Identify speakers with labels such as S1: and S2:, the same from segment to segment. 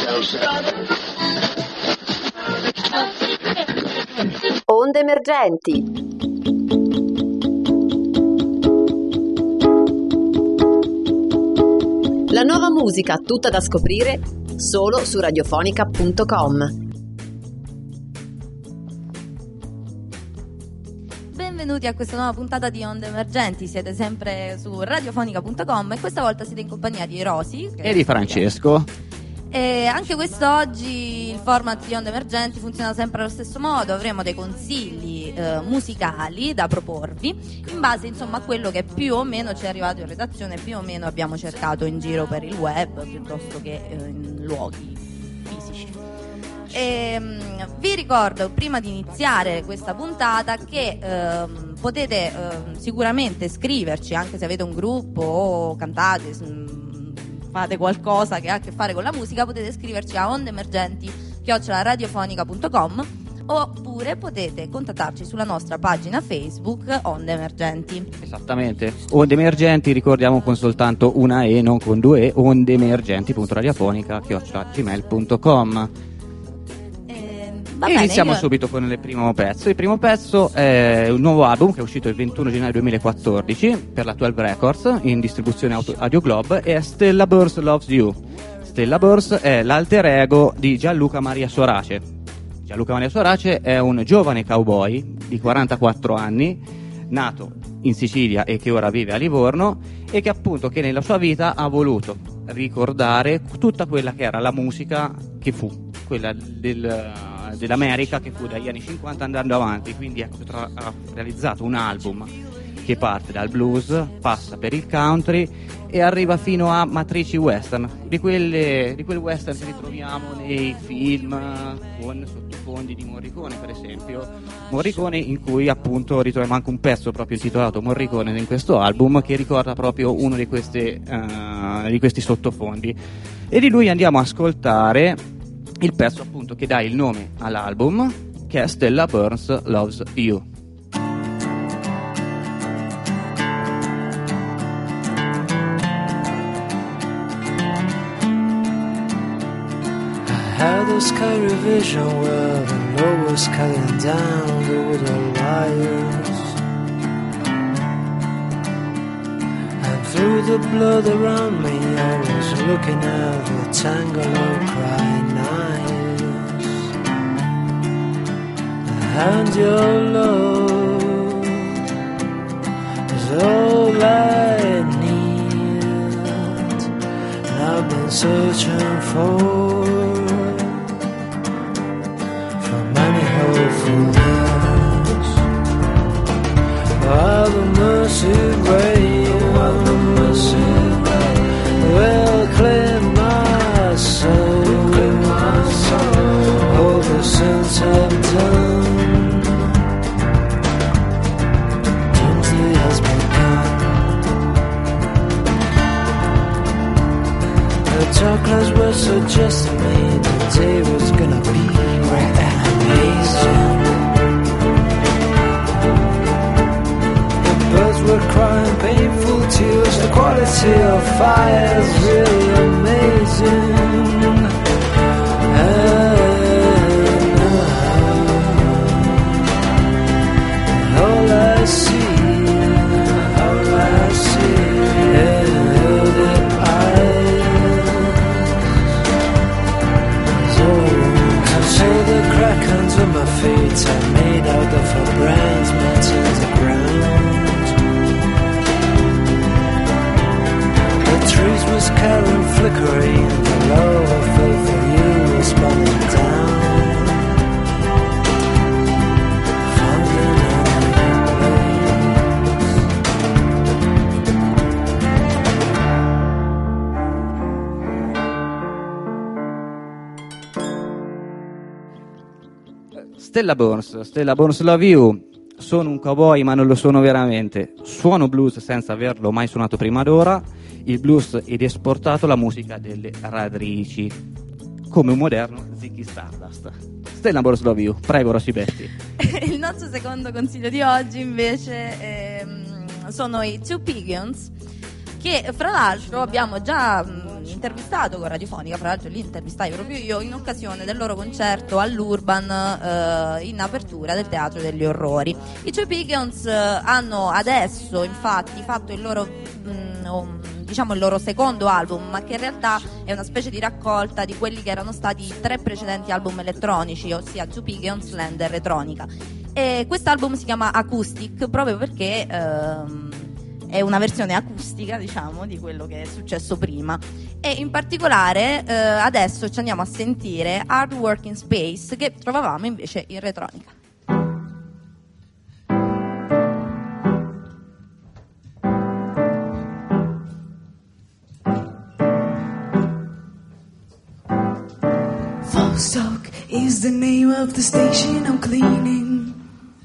S1: Onde emergenti. La nuova musica tutta da scoprire solo su radiofonica.com.
S2: Benvenuti a questa nuova puntata di Onde Emergenti, siete sempre su radiofonica.com e questa volta siete in compagnia di Rosy
S3: e di Francesco.
S2: E anche quest'oggi il format di Onde Emergenti funziona sempre allo stesso modo, avremo dei consigli musicali da proporvi in base insomma a quello che più o meno ci è arrivato in redazione, più o meno abbiamo cercato in giro per il web piuttosto che in luoghi fisici. Vi ricordo prima di iniziare questa puntata che potete sicuramente scriverci anche se avete un gruppo o cantate, fate qualcosa che ha a che fare con la musica, potete scriverci a ondeemergenti@radiofonica.com oppure potete contattarci sulla nostra pagina Facebook Onde Emergenti.
S3: Esattamente, Onde Emergenti, ricordiamo con soltanto una E, non con due E, ondeemergenti.radiofonica@gmail.com. Iniziamo subito con il primo pezzo. Il primo pezzo è un nuovo album che è uscito il 21 gennaio 2014 per la 12 Records in distribuzione Audio Globe e è Stella Burns Loves You. Stella Burns è l'alter ego di Gianluca Maria Sorace. Gianluca Maria Sorace è un giovane cowboy di 44 anni, nato in Sicilia e che ora vive a Livorno e che appunto che nella sua vita ha voluto ricordare tutta quella che era la musica che fu, quella dell'America che fu dagli anni 50 andando avanti, quindi ha realizzato un album che parte dal blues, passa per il country e arriva fino a matrici western, di quel western che ritroviamo nei film con sottofondi di Morricone per esempio, Morricone in cui appunto ritroviamo anche un pezzo proprio intitolato Morricone in questo album che ricorda proprio uno di questi sottofondi e di lui andiamo a ascoltare il pezzo appunto che dà il nome all'album, che è Stella Burns Loves You.
S4: I had a scary vision where the Lord was cutting down the widow liars, and through the blood around me I was looking at the tangle of crying eyes, and your love is all I need, and I've been searching for many hopeful years. While the mercy rain will clean my soul, all the sins I've done. Doomsday has begun. The dark clouds were suggesting me the day was gonna be right and amazing. The birds were crying painful tears. The quality of fire is really amazing. And all I see is the eyes. I saw the crack under my feet are made out of a brands melting the ground. The trees was carrying flickering, the love I felt for you was burning down. Found an
S3: Stella Burns Love You. Sono un cowboy ma non lo sono veramente, suono blues senza averlo mai suonato prima d'ora, il blues ed esportato la musica delle radici, come un moderno Ziggy Stardust. Stella Burns Love You, prego Rosy Betti.
S2: Il nostro secondo consiglio di oggi invece sono i Two Pigeons, che fra l'altro abbiamo già intervistato con Radiofonica, fra l'altro li intervistai proprio io in occasione del loro concerto all'Urban in apertura del Teatro degli Orrori. I Joy Pigeons hanno adesso infatti fatto il loro diciamo il loro secondo album, ma che in realtà è una specie di raccolta di quelli che erano stati i 3 precedenti album elettronici, ossia Joy Pigeons, Land e Retronica. E quest'album si chiama Acoustic proprio perché è una versione acustica, diciamo, di quello che è successo prima. E in particolare adesso ci andiamo a sentire Hard Working Space, che trovavamo invece in Retronica.
S5: Vostok is the name of the station I'm cleaning.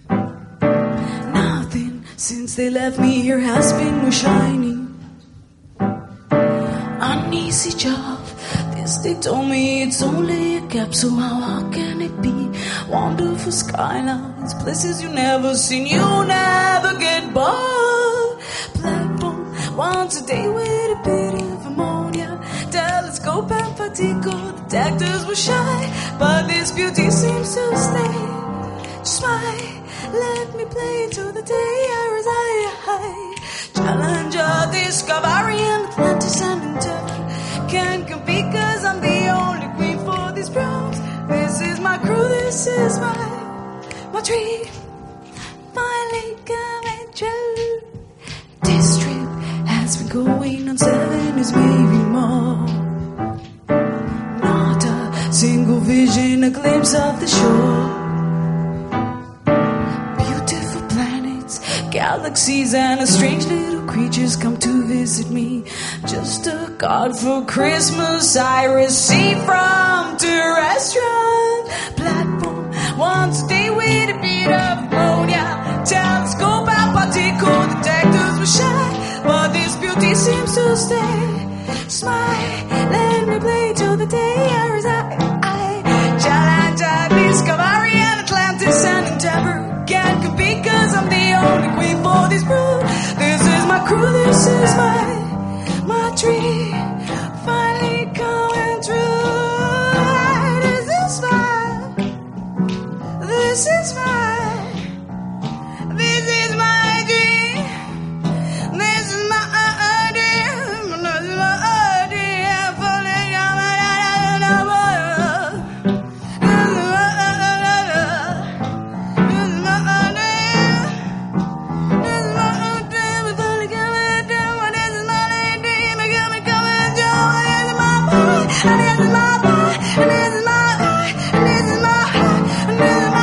S5: Nothing since they left me here has been more shiny. Uneasy job, this they told me it's only a capsule. How can it be? Wonderful skylines, places you never seen, you never get bored. Platform once a day with a bit of ammonia. Telescope and particle detectors were shy, but this beauty seems to stay. Smile, let me play till the day I reside. Challenger, Discovery, and Atlantis and Endeavor can't compete 'cause I'm the only queen for these problems. This is my crew, this is my dream. Finally coming true. This trip has been going on 7 years, maybe more. Not a single vision, a glimpse of the shore. Beautiful planets, galaxies, and strange little creatures come to visit me. Just a card for Christmas I received from terrestrial platform. Once a day with a bit of ammonia. Telescope and particle detectors were shy, but this beauty seems to stay. Smile, let me play till the day I reside. Challenger, Discovery, and Atlantis and Endeavor can't compete 'cause I'm the only queen for this brood. This is my crew, this is my dream. Finally coming true. This is my dream. This is my dream. This is my dream. Finally coming true. This is my dream. This is my dream. Finally coming true. This is my dream. Coming true. This is my boy. This is my boy. This is my eye. This is my eye. This is my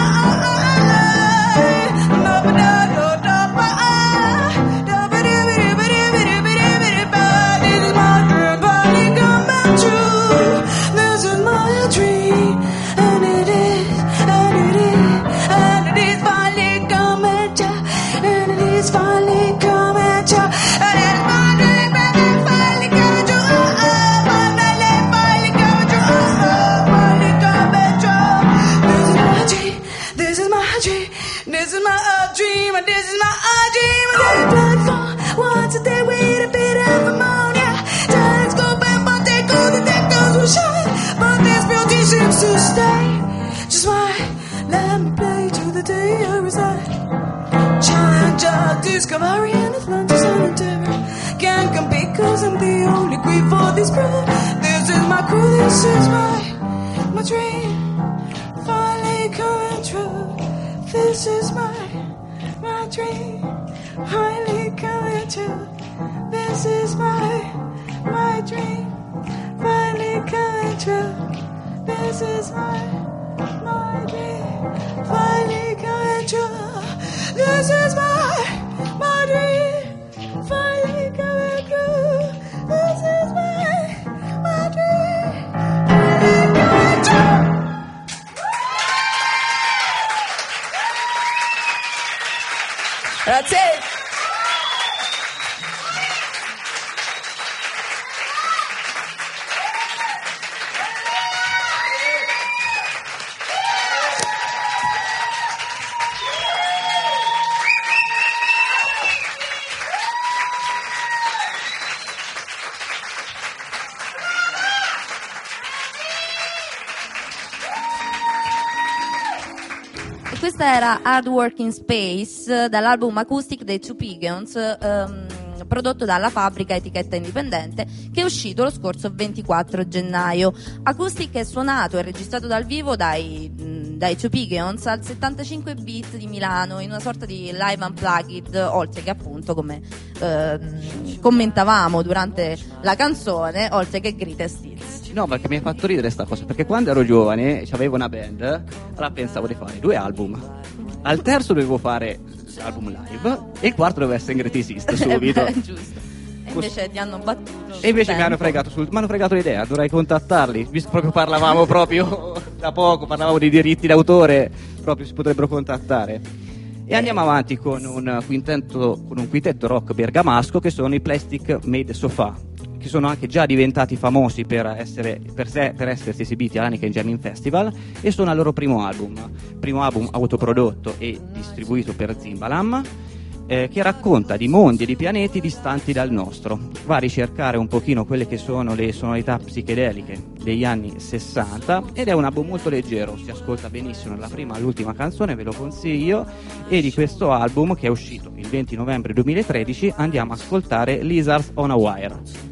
S5: to stay. Just why let me play till the day I reside. Challenger, Discovery, and Atlantis and Endeavor can't compete 'cause I'm the only queen for this crew. This is my crew, this is my dream. Finally coming true. This is my dream. Finally coming true. This is my dream. Finally coming true. This is my dream, finally coming true. This is my dream, finally coming true. This is my dream, finally coming true. Grazie.
S2: Questa era Hard Working Space dall'album Acoustic dei Two Pigeons, prodotto dalla Fabbrica, etichetta indipendente, che è uscito lo scorso 24 gennaio. Acoustic è suonato e registrato dal vivo dai Two Pigeons al 75 Beat di Milano in una sorta di live unplugged, oltre che appunto, come commentavamo durante la canzone, oltre che Greatest Hits.
S3: No, perché mi ha fatto ridere sta cosa, perché quando ero giovane e avevo una band, allora pensavo di fare 2 album. Al terzo dovevo fare l'album live e il quarto doveva essere Greatest Hits subito.
S2: Beh, giusto. E invece ti hanno battuto.
S3: E invece mi hanno fregato l'idea, dovrei contattarli, visto proprio parlavamo proprio da poco, parlavamo di diritti d'autore, proprio si potrebbero contattare. E andiamo avanti con un quintetto rock bergamasco che sono i Plastic Made Sofa, che sono anche già diventati famosi per essersi esibiti all'Annika Jamming Festival, e sono al loro primo album autoprodotto e distribuito per Zimbalam, che racconta di mondi e di pianeti distanti dal nostro. Va a ricercare un pochino quelle che sono le sonorità psichedeliche degli anni 60 ed è un album molto leggero, si ascolta benissimo dalla prima all'ultima canzone, ve lo consiglio. E di questo album, che è uscito il 20 novembre 2013, andiamo a ascoltare Lizards on a Wire.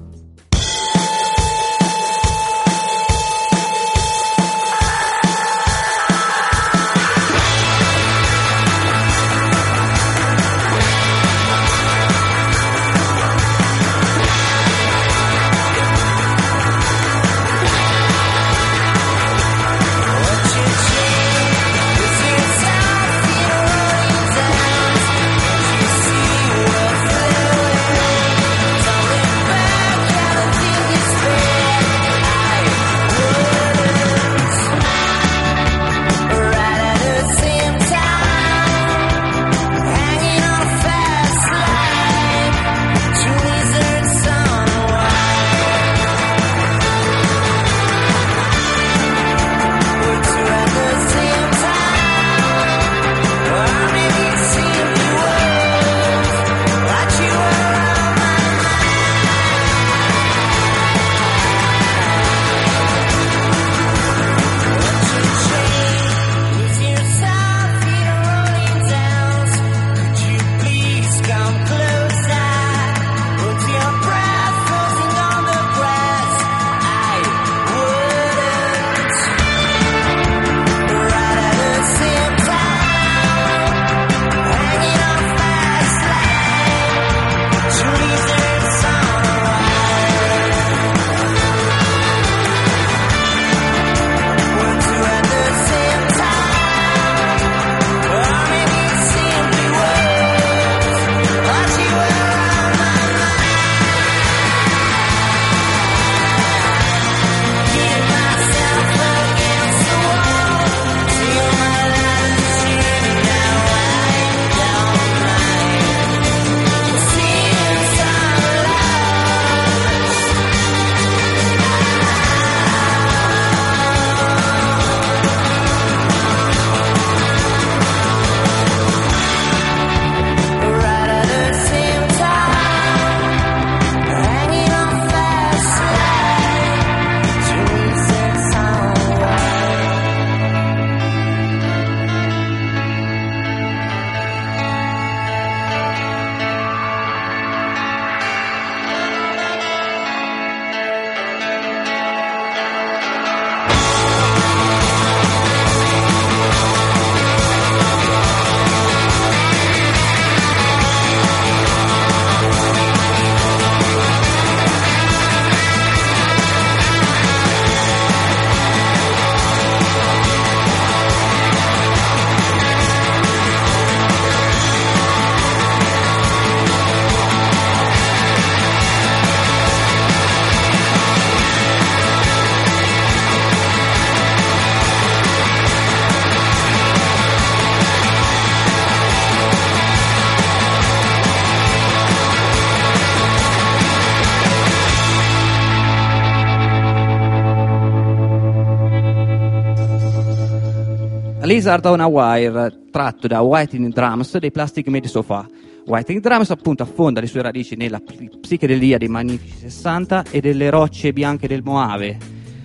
S3: Lizard on a Wire, tratto da Whiting Drums dei Plastic Made Sofa. Whiting Drums appunto affonda le sue radici nella psichedelia dei magnifici 60 e delle rocce bianche del Mojave,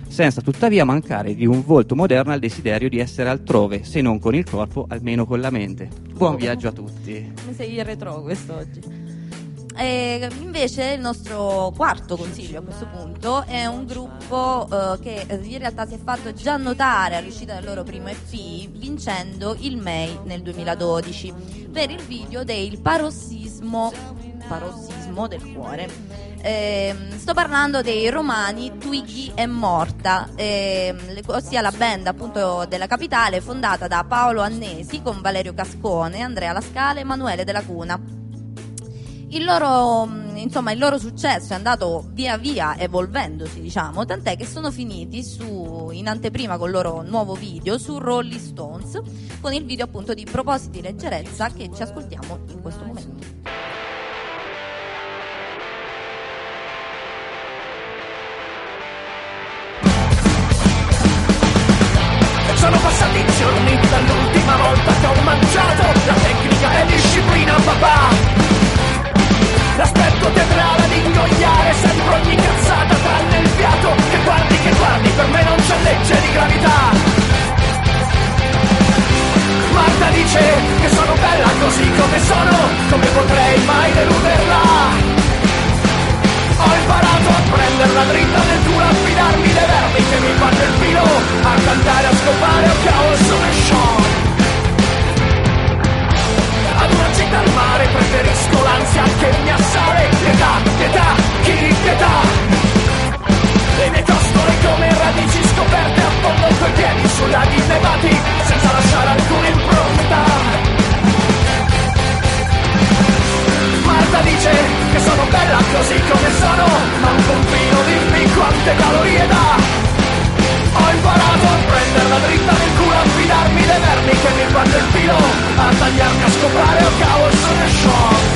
S3: senza tuttavia mancare di un volto moderno al desiderio di essere altrove, se non con il corpo, almeno con la mente. Buon viaggio a tutti.
S2: Come sei in retro quest'oggi. Invece il nostro quarto consiglio a questo punto è un gruppo che in realtà si è fatto già notare all'uscita del loro primo EP, vincendo il May nel 2012 per il video del parossismo del cuore. Sto parlando dei romani Twiggy e Morta, ossia la band appunto della capitale, fondata da Paolo Annesi con Valerio Cascone, Andrea Lascale e Emanuele Della Cuna. Il loro successo è andato via via evolvendosi, diciamo, tant'è che sono finiti in anteprima col loro nuovo video su Rolling Stones, con il video appunto di Propositi di leggerezza che ci ascoltiamo in questo momento.
S6: Sono passati giorni dall'ultima volta che ho mangiato. La tecnica è disciplina, papà. L'aspetto teatrale di ingoiare sempre ogni cazzata tranne il fiato. Che guardi, per me non c'è legge di gravità. Marta dice che sono bella così come sono, come potrei mai deluderla. Ho imparato a prenderla dritta nel culo, a fidarmi dei verbi che mi fanno il filo, a cantare, a scopare, oh cavolo sono Sean. Ad una città al mare preferisco l'ansia che mi assale. Pietà, chi pietà. Le mie costole come radici scoperte a fondo coi piedi su laghi nevati, senza lasciare alcuna impronta. Marta dice che sono bella così come sono, ma un pompino dimmi quante calorie dà. Ho imparato a prenderla dritta nel culo, a fidarmi dei vermi che mi fanno il filo, a tagliarmi, a scopare, oh cavolo sono shock.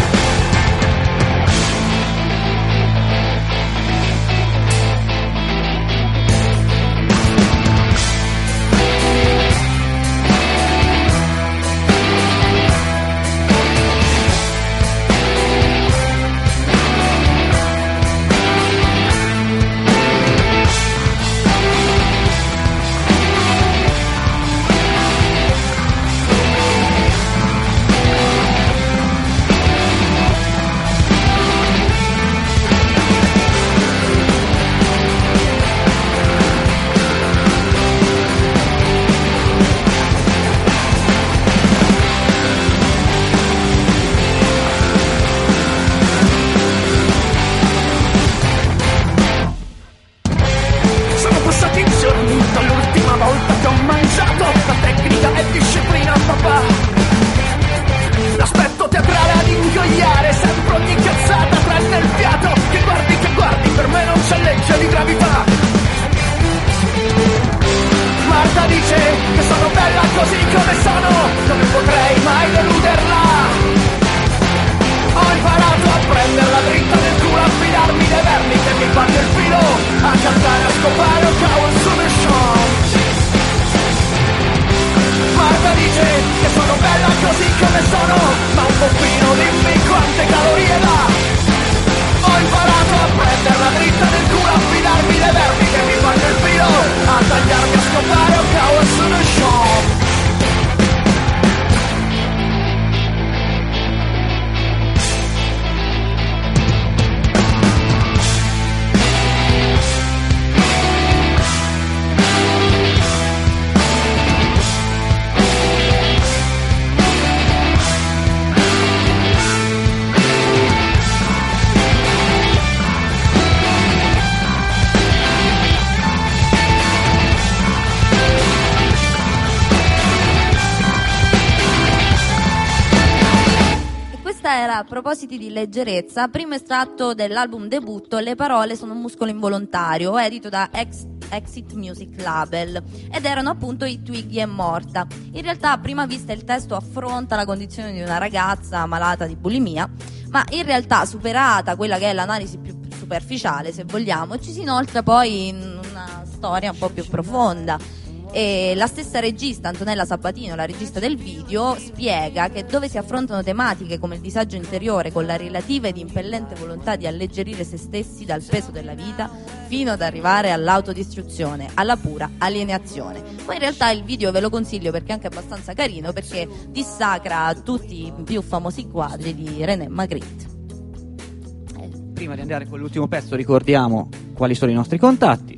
S2: A propositi di leggerezza, primo estratto dell'album debutto Le parole sono un muscolo involontario, edito da Exit Music Label, ed erano appunto i Twiggy e Morta. In realtà a prima vista il testo affronta la condizione di una ragazza malata di bulimia, ma in realtà, superata quella che è l'analisi più superficiale, se vogliamo, ci si inoltra poi in una storia un po' più profonda. E la stessa regista, Antonella Sabatino, la regista del video, spiega che dove si affrontano tematiche come il disagio interiore con la relativa ed impellente volontà di alleggerire se stessi dal peso della vita, fino ad arrivare all'autodistruzione, alla pura alienazione. Poi in realtà il video ve lo consiglio perché è anche abbastanza carino, perché dissacra tutti i più famosi quadri di René Magritte.
S3: Prima di andare con l'ultimo pezzo ricordiamo quali sono i nostri contatti: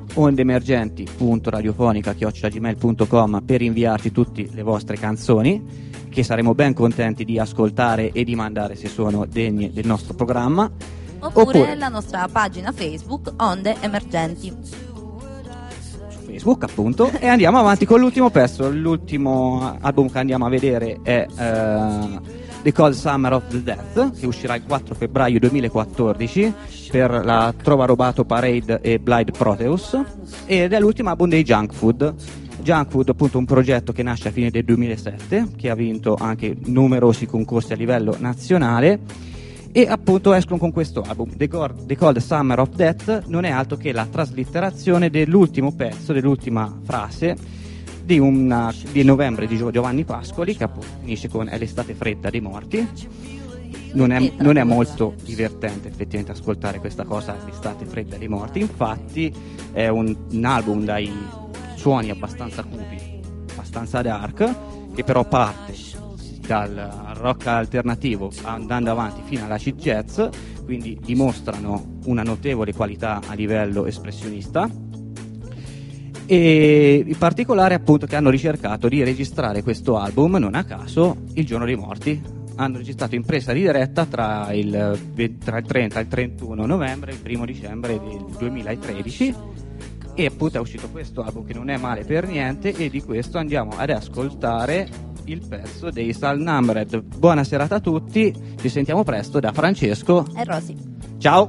S3: ondeemergenti.radiofonica@gmail.com per inviarci tutte le vostre canzoni, che saremo ben contenti di ascoltare e di mandare se sono degne del nostro programma,
S2: oppure la nostra pagina Facebook Onde Emergenti
S3: su Facebook appunto. E andiamo avanti con l'ultimo pezzo. L'ultimo album che andiamo a vedere è The Cold Summer of the Death, che uscirà il 4 febbraio 2014 per la Trova Robato Parade e Blind Proteus, ed è l'ultimo album dei Junk Food. Junk Food, appunto, un progetto che nasce a fine del 2007, che ha vinto anche numerosi concorsi a livello nazionale, e appunto escono con questo album. The Cold Summer of Death non è altro che la traslitterazione dell'ultimo pezzo, dell'ultima frase di novembre di Giovanni Pascoli, che appunto finisce con "È l'estate fredda dei morti". Non è molto divertente effettivamente ascoltare questa cosa, "l'estate fredda dei morti". Infatti è un album dai suoni abbastanza cupi, abbastanza dark, che però parte dal rock alternativo andando avanti fino all'acid jazz, quindi dimostrano una notevole qualità a livello espressionista. E in particolare appunto che hanno ricercato di registrare questo album non a caso il giorno dei morti. Hanno registrato in presa di diretta tra il 30 e il 31 novembre e il 1 dicembre del 2013, e appunto è uscito questo album che non è male per niente, e di questo andiamo ad ascoltare il pezzo dei Salnumbered. Buona serata a tutti, ci sentiamo presto da Francesco
S2: e Rosy.
S3: Ciao.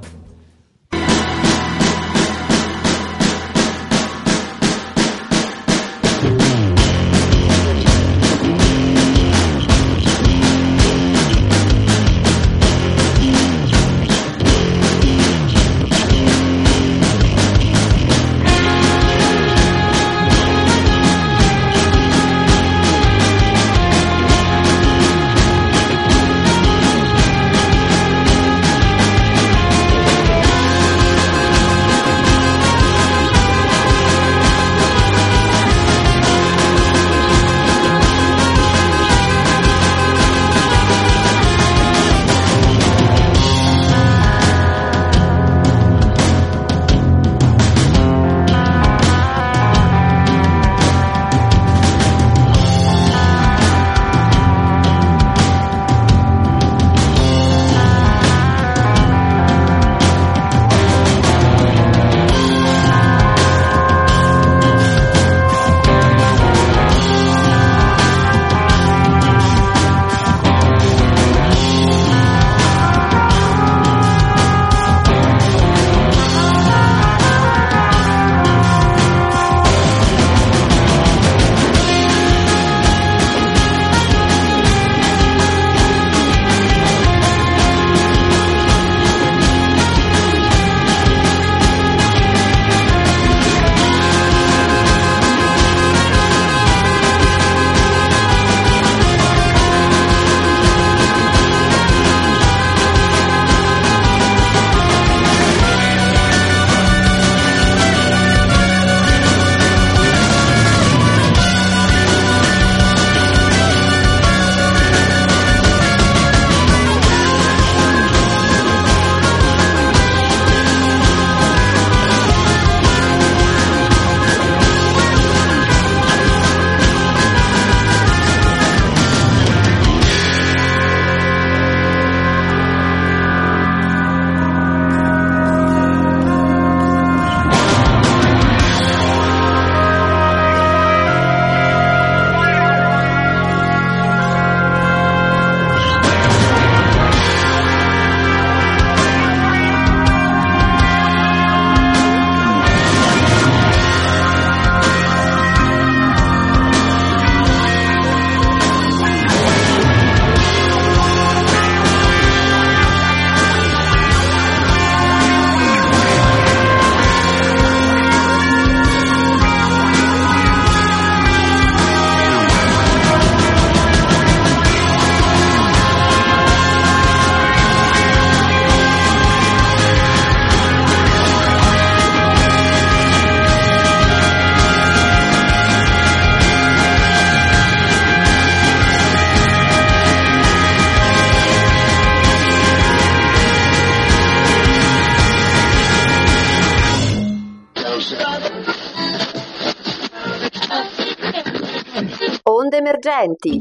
S1: Onde Emergenti.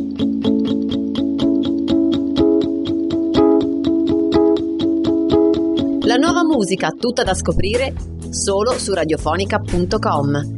S1: La nuova musica tutta da scoprire solo su radiofonica.com.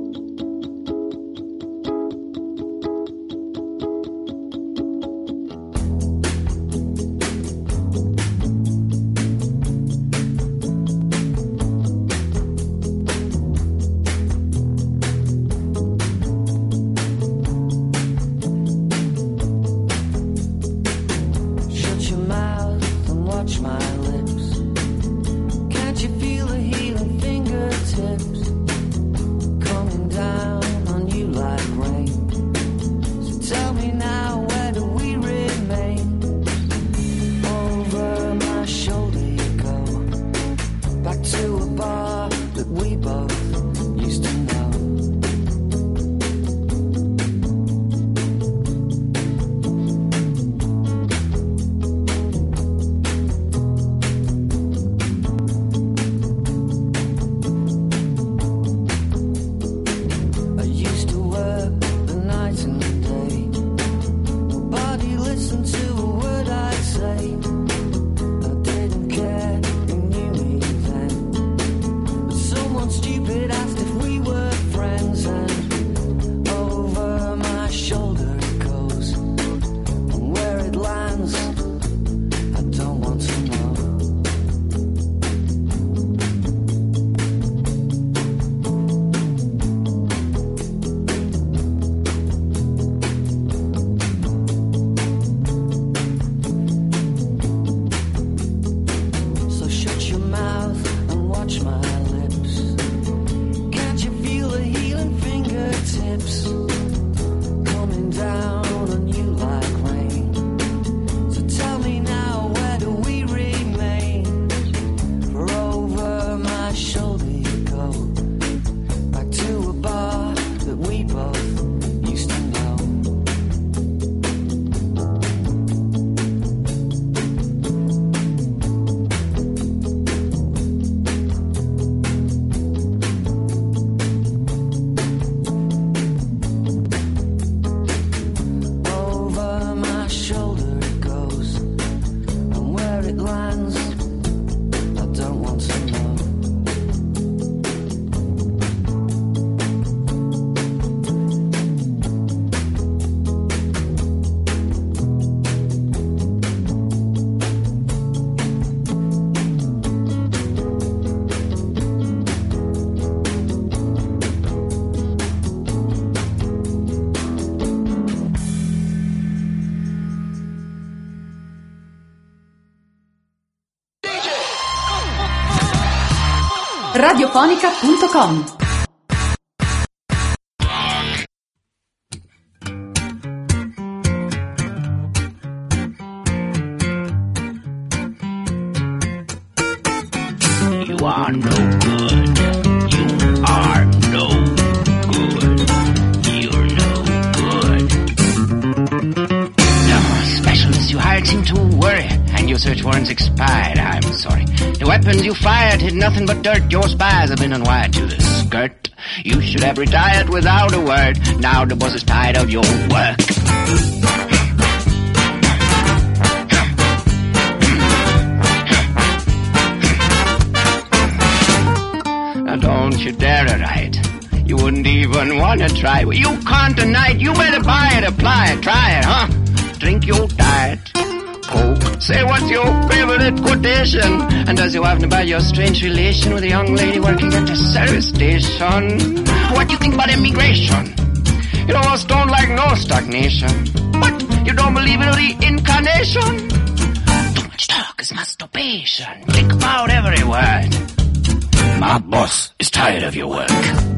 S1: radiofonica.com.
S7: You are no good. You are no good. You're no good. No, specialists you hired seem to worry, and your search warrants expired. I'm sorry. The weapons you fired hid nothing but dirt. Your spies have been unwired to the skirt. You should have retired without a word. Now the boss is tired of your work. Now don't you dare to write. You wouldn't even want to try. You can't deny it. You better buy it, apply it, try it, huh? Drink your diet. Oh, say what's your favorite quotation? And does you happen about your strange relation with a young lady working at the service station? What do you think about immigration? You know, us don't like no stagnation. But you don't believe in reincarnation? Too much talk is masturbation. Think about every word. My boss is tired of your work.